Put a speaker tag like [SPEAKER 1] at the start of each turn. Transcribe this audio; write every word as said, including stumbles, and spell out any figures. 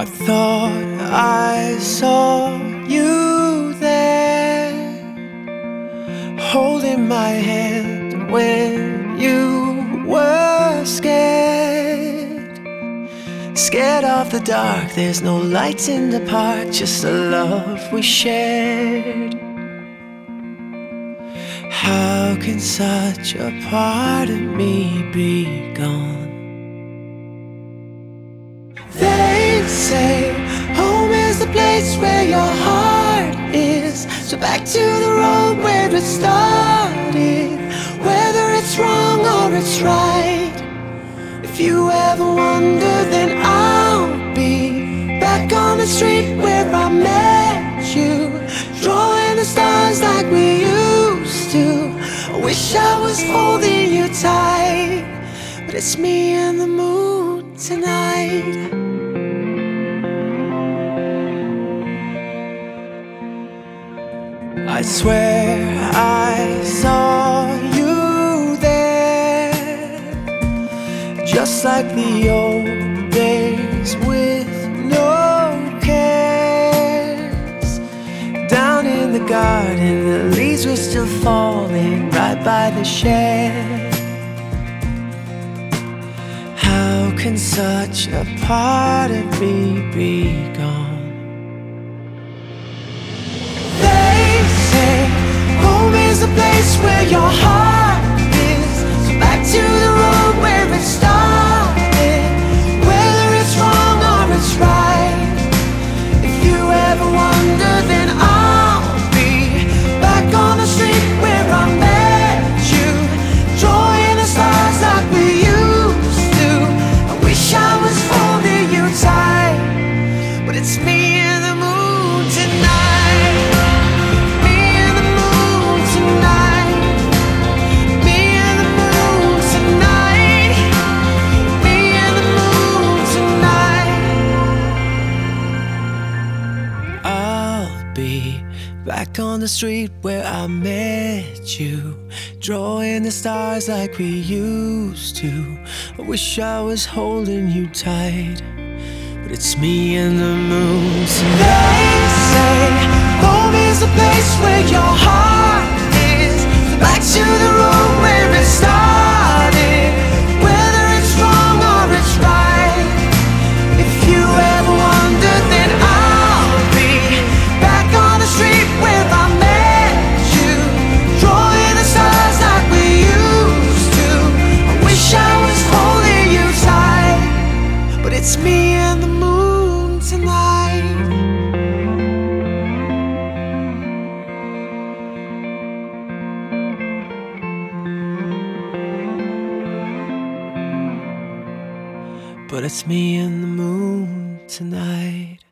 [SPEAKER 1] I thought I saw you there, holding my hand when you were scared. Scared of the dark, there's no lights in the park, just the love we shared. How can such a part of me be gone? They say home is the place where your heart is, so back to the road where it started. Whether it's wrong or it's right, if you ever wonder, then I'll be back on the street where I met you, drawing the stars like we used to. I wish I was holding you tight, but it's me and the moon tonight. I swear I saw you there, just like the old days with no cares. Down in the garden, the leaves were still falling right by the shed. How can such a part of me be gone? The place where your heart is, so back to the road where it started. Whether it's wrong or it's right, if you ever wonder, then I'll be back on the street where I met you, drawing the stars like we used to. I wish I was holding you tight, but it's me and the moon tonight. Be back on the street where I met you, drawing the stars like we used to. I wish I was holding you tight, but it's me and the moon tonight. They say home is the place where your heart is, so back to the road where it started. Whether it's wrong or it's right, if you ever wonder, then I'll be back on the street where I met you, drawing the stars like we used to. I wish I was holding you tight, but it's me and the moon tonight. But it's me and the moon tonight.